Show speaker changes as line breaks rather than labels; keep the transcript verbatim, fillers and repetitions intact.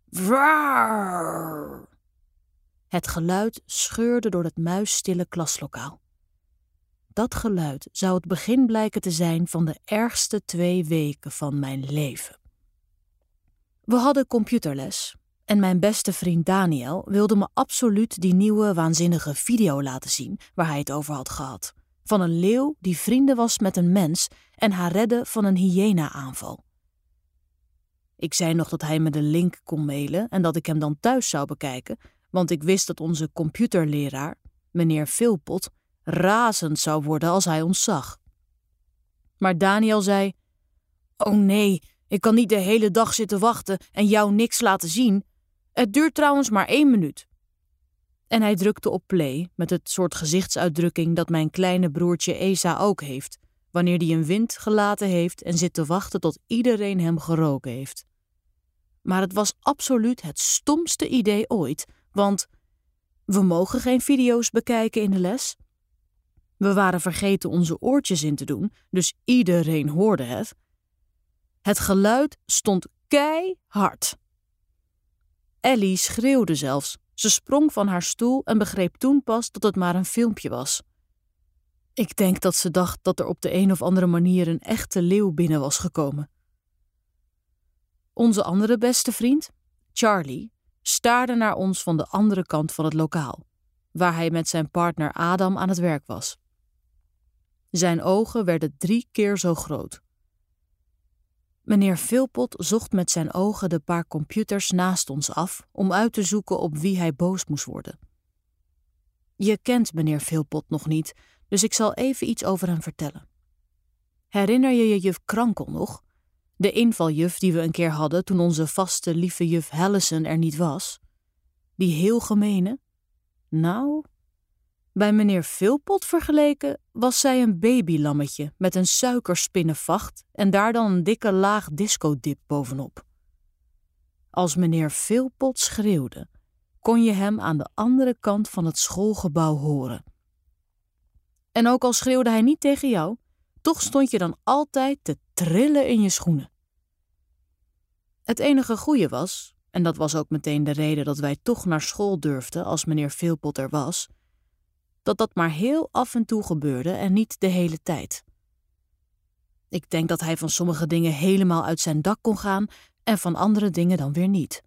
Vraar! Het geluid scheurde door het muisstille klaslokaal. Dat geluid zou het begin blijken te zijn van de ergste twee weken van mijn leven. We hadden computerles en mijn beste vriend Daniel wilde me absoluut die nieuwe waanzinnige video laten zien waar hij het over had gehad. Van een leeuw die vrienden was met een mens en haar redde van een hyena-aanval. Ik zei nog dat hij me de link kon mailen en dat ik hem dan thuis zou bekijken, want ik wist dat onze computerleraar, meneer Philpott, razend zou worden als hij ons zag. Maar Daniel zei, oh nee, ik kan niet de hele dag zitten wachten en jou niks laten zien. Het duurt trouwens maar één minuut. En hij drukte op play met het soort gezichtsuitdrukking dat mijn kleine broertje Esa ook heeft, wanneer die een wind gelaten heeft en zit te wachten tot iedereen hem geroken heeft. Maar het was absoluut het stomste idee ooit, want we mogen geen video's bekijken in de les. We waren vergeten onze oortjes in te doen, dus iedereen hoorde het. Het geluid stond keihard. Ellie schreeuwde zelfs. Ze sprong van haar stoel en begreep toen pas dat het maar een filmpje was. Ik denk dat ze dacht dat er op de een of andere manier een echte leeuw binnen was gekomen. Onze andere beste vriend, Charlie, staarde naar ons van de andere kant van het lokaal, waar hij met zijn partner Adam aan het werk was. Zijn ogen werden drie keer zo groot. Meneer Philpott zocht met zijn ogen de paar computers naast ons af om uit te zoeken op wie hij boos moest worden. Je kent meneer Philpott nog niet, dus ik zal even iets over hem vertellen. Herinner je je juf Krankel nog? De invaljuf die we een keer hadden toen onze vaste lieve juf Hellison er niet was? Die heel gemene? Nou, bij meneer Philpott vergeleken was zij een babylammetje met een suikerspinnenvacht en daar dan een dikke laag discodip bovenop. Als meneer Philpott schreeuwde, kon je hem aan de andere kant van het schoolgebouw horen. En ook al schreeuwde hij niet tegen jou, toch stond je dan altijd te trillen in je schoenen. Het enige goeie was, en dat was ook meteen de reden dat wij toch naar school durfden als meneer Philpott er was, dat dat maar heel af en toe gebeurde en niet de hele tijd. Ik denk dat hij van sommige dingen helemaal uit zijn dak kon gaan en van andere dingen dan weer niet.